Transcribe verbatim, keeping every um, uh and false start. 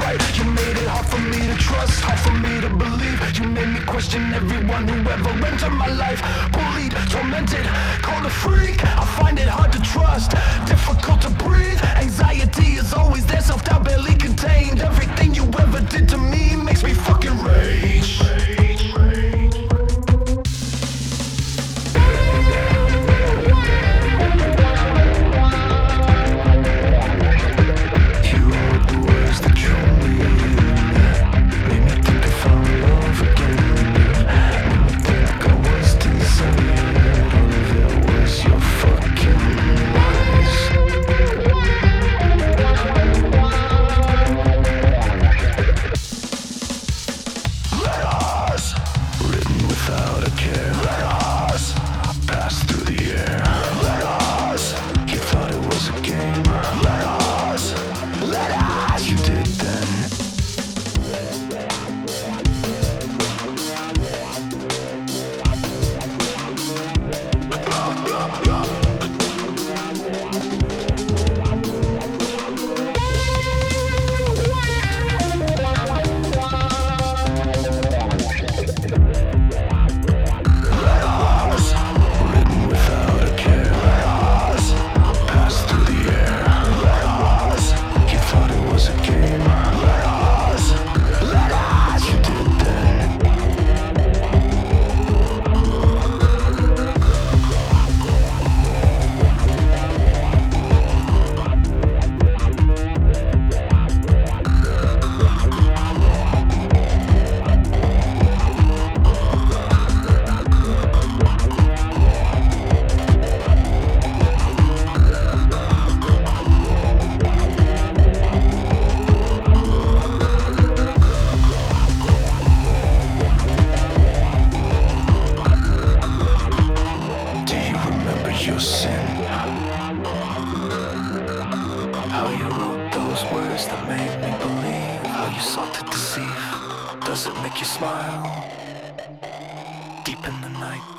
right. You made it hard for me to trust, hard for me to believe. You made me question everyone who ever entered my life. Bullied, tormented, called a freak. I find it hard to trust, difficult to breathe. Anxiety is always there, self-doubt barely contained. Everything you ever did to me makes me fucking rage. Without a care, let us pass through the air. Let us, you thought it was a game. Let us, let us, you did then. Your sin. How you wrote those words that made me believe. How you sought to deceive. Does it make you smile? Deep in the night.